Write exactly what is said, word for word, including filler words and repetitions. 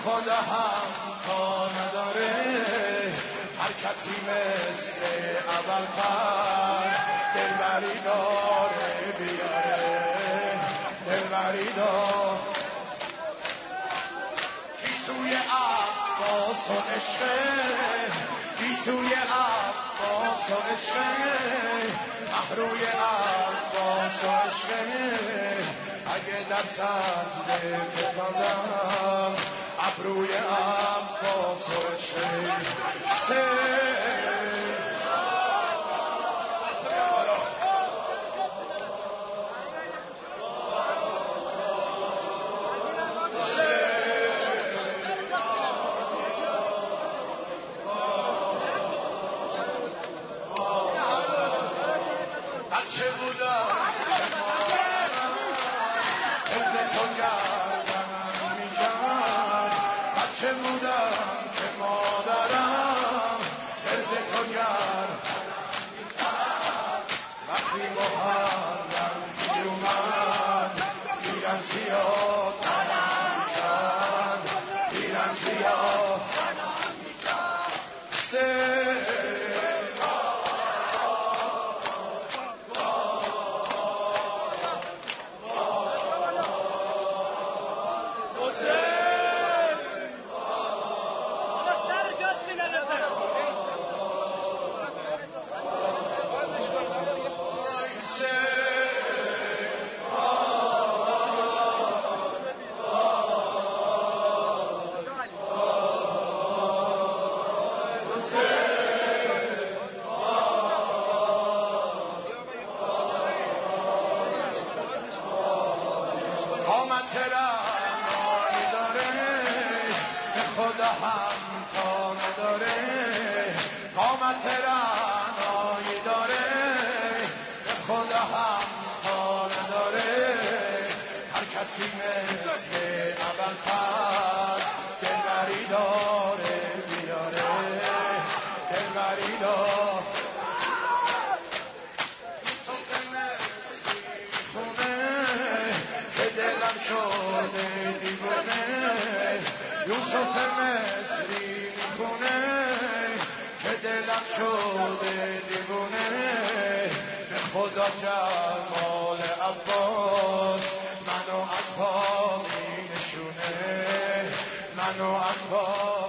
خدا هم تا نداره، هر کسی مثل اول پر دلبری داره بیاره، دلبری داره گیسوی عباس و عشقه، گیسوی عباس و عشقه، محروی عباس و عشقه، اگه در سجده فتادم ابروی عباس و عشقه. بچه بودم بچه بودم که مادرم گرد کنگر وقتی محرم می اومد ایران سیاه تنم میکرد، ایران سیاه قامت رعنایی داره، به خدا هم تا نداره، قامت رعنایی داره، به خدا هم تا نداره، هر کسی مثل اول پر دلبری داره بیاره، دلبری داره شده دیوانه، یوسف مصری میخونه که دلم شده دیوانه، به خدا جمال عباس منو از پا می نشونه، منو از پا